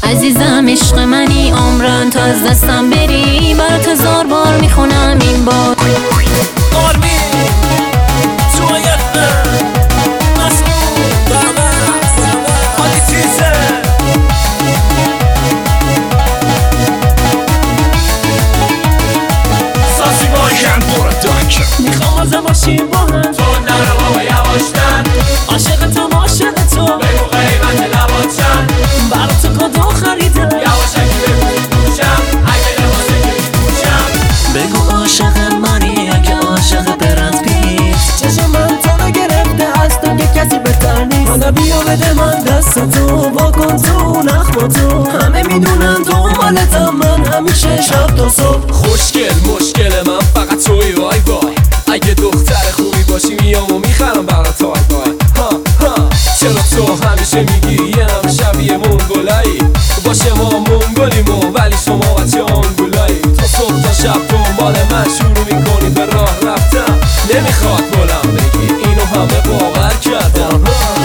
عزیزم عشق منی، عمرن تو از دستم بری، برات 1000 بار میخونم این بار. میخوام آزم باشیم با هم، تو نرو بابا یواشتن، عاشق تو عاشق تو، بگو قیمت لبات چند، برا تو کادو خریدم، یواشکی بگو میپوشم، اگه لباسه که میپوشم. بگو عاشق منی اگه عاشق برند پیش، چشم من تو رو گرفته از تو که کسی بهتر نیست. حالا بیا بده من دست تو، واکن تو نخما تو، همه میدونن تو مالتم، من همیشه شب تا صبح. خوشگل مشکل من فقط توی وای وای، اگه دختر خوبی باشی میام و میخرم برات وای وای. چرا تو همیشه میگی یه نم شبیه منگولایی، باشه ما منگولیم ولی شما بچه آنگولایی. تا صبح تا شب دنبال من شروع میکنی به راه رفتن، نمیخواد بلند بگی اینو همه باور کردم.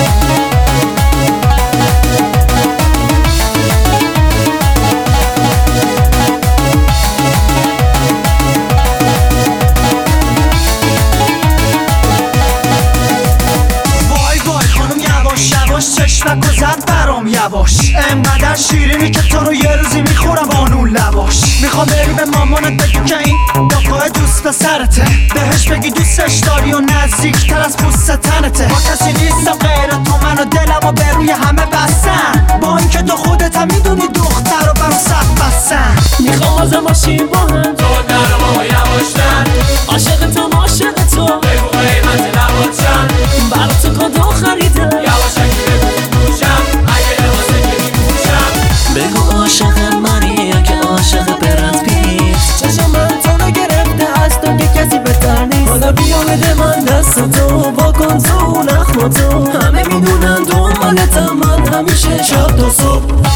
چشمک و زد برام یواش، انقدر شیرینی که تو رو یه روزی میخورم بانون لباش. میخوام بری به مامانت بگی که این داکای دوست پسرته، بهش بگی دوستش داری و نزدیک تر از پوست تنته. با کسی نیستم غیر تو، من و دلم و به روی همه بستن، با اینکه تو خودت هم میدونی دختر رو برام سخت بستن. میخوام آزم باشیم با هم، تو نرو بابا یواشتن، عاشق تو عاشق تو، بگو قیمت لبات چند، برا تو کادو خریدم، یواشکی بگو میپوشم، اگه لباسه که میپوشم. بگو عاشق منی اگه عاشق برند پیش، چشم من تو رو گرفته از تو که کسی بهتر نیست. حالا بیا بده من دست تو، واکن تو نخما تو، همه میدونن تو مالتم، من همیشه شب تا صبح.